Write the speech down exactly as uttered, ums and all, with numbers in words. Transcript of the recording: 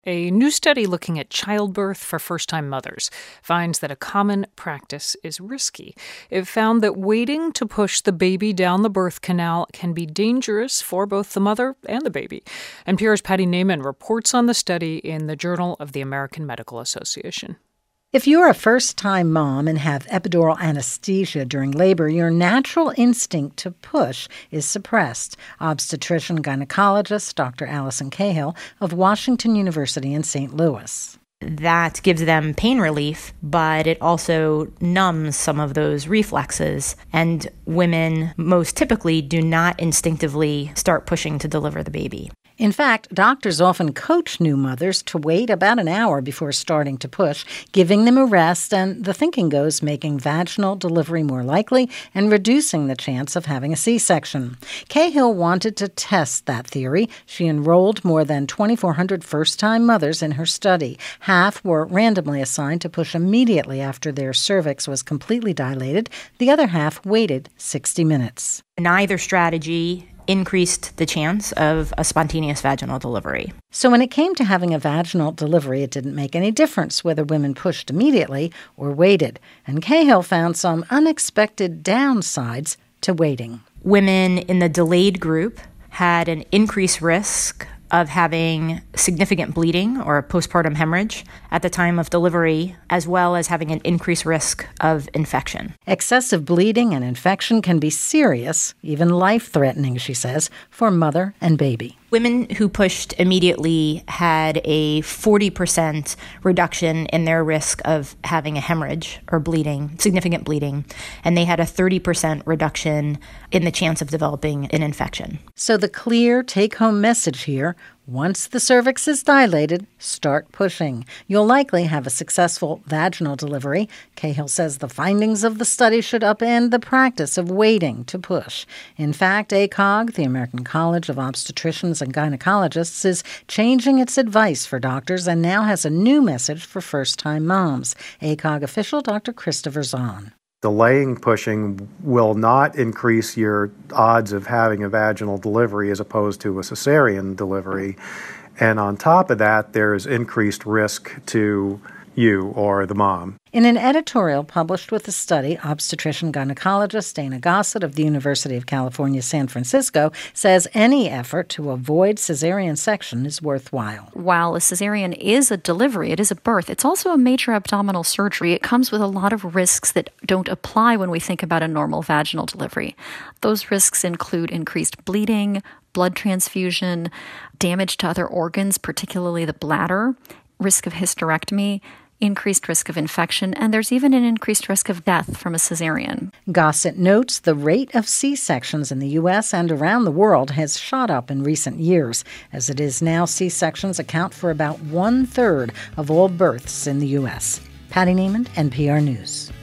A new study looking at childbirth for first-time mothers finds that a common practice is risky. It found that waiting to push the baby down the birth canal can be dangerous for both the mother and the baby. N P R's Patty Naiman reports on the study in the Journal of the American Medical Association. If you're a first-time mom and have epidural anesthesia during labor, your natural instinct to push is suppressed. Obstetrician gynecologist Doctor Allison Cahill of Washington University in Saint Louis. That gives them pain relief, but it also numbs some of those reflexes. And women most typically do not instinctively start pushing to deliver the baby. In fact, doctors often coach new mothers to wait about an hour before starting to push, giving them a rest, and the thinking goes making vaginal delivery more likely and reducing the chance of having a C-section. Cahill wanted to test that theory. She enrolled more than twenty-four hundred first-time mothers in her study. Half were randomly assigned to push immediately after their cervix was completely dilated. The other half waited sixty minutes. Neither strategy increased the chance of a spontaneous vaginal delivery. So when it came to having a vaginal delivery, it didn't make any difference whether women pushed immediately or waited. And Cahill found some unexpected downsides to waiting. Women in the delayed group had an increased risk of having significant bleeding or postpartum hemorrhage at the time of delivery, as well as having an increased risk of infection. Excessive bleeding and infection can be serious, even life-threatening, she says, for mother and baby. Women who pushed immediately had a forty percent reduction in their risk of having a hemorrhage or bleeding, significant bleeding, and they had a thirty percent reduction in the chance of developing an infection. So the clear take-home message here, once the cervix is dilated, start pushing. You'll likely have a successful vaginal delivery. Cahill says the findings of the study should upend the practice of waiting to push. In fact, A C O G, the American College of Obstetricians and Gynecologists, is changing its advice for doctors and now has a new message for first-time moms. A C O G official Doctor Christopher Zahn. Delaying pushing will not increase your odds of having a vaginal delivery as opposed to a cesarean delivery. And on top of that, there's increased risk to you or the mom. In an editorial published with the study, obstetrician gynecologist Dana Gossett of the University of California, San Francisco, says any effort to avoid cesarean section is worthwhile. While a cesarean is a delivery, it is a birth, it's also a major abdominal surgery. It comes with a lot of risks that don't apply when we think about a normal vaginal delivery. Those risks include increased bleeding, blood transfusion, damage to other organs, particularly the bladder, risk of hysterectomy, increased risk of infection, and there's even an increased risk of death from a cesarean. Gossett notes the rate of C-sections in the U S and around the world has shot up in recent years. As it is now, C-sections account for about one-third of all births in the U S. Patty Naiman, N P R News.